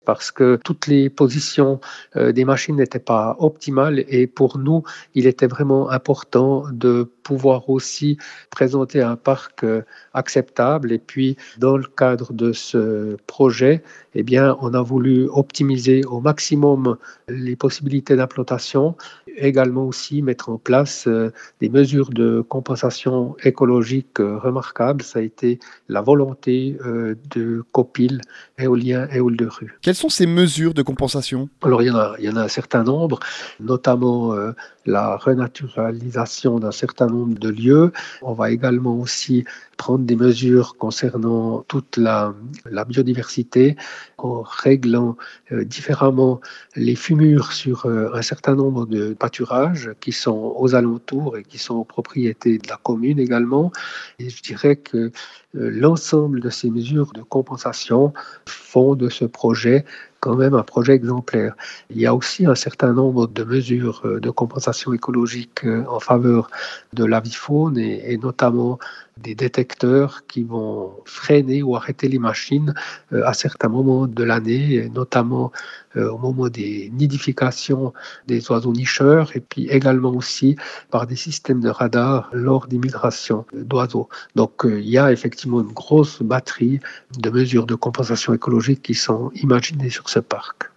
parce que toutes les positions des machines n'étaient pas optimales et pour nous, il était vraiment important de pouvoir aussi présenter un parc acceptable. Et puis, dans le cadre de ce projet, eh bien, on a voulu optimiser au maximum les possibilités d'implantation, également aussi mettre en place des mesures de compensation écologique remarquables. Ça a été la volonté de Copil, éolien et Éole de Rue. Quelles sont ces mesures de compensation? Alors, il y en a un certain nombre, notamment la renaturalisation d'un certain nombre de lieux. On va également aussi prendre des mesures concernant toute la biodiversité en réglant différemment les fumures sur un certain nombre de pâturages qui sont aux alentours et qui sont propriété de la commune également. Et je dirais que l'ensemble de ces mesures de compensation font de ce projet quand même un projet exemplaire. Il y a aussi un certain nombre de mesures de compensation écologique en faveur de l'avifaune et notamment des détecteurs qui vont freiner ou arrêter les machines à certains moments de l'année, et notamment au moment des nidifications des oiseaux nicheurs et puis également aussi par des systèmes de radar lors des migrations d'oiseaux. Donc il y a effectivement une grosse batterie de mesures de compensation écologique qui sont imaginées sur ce parc.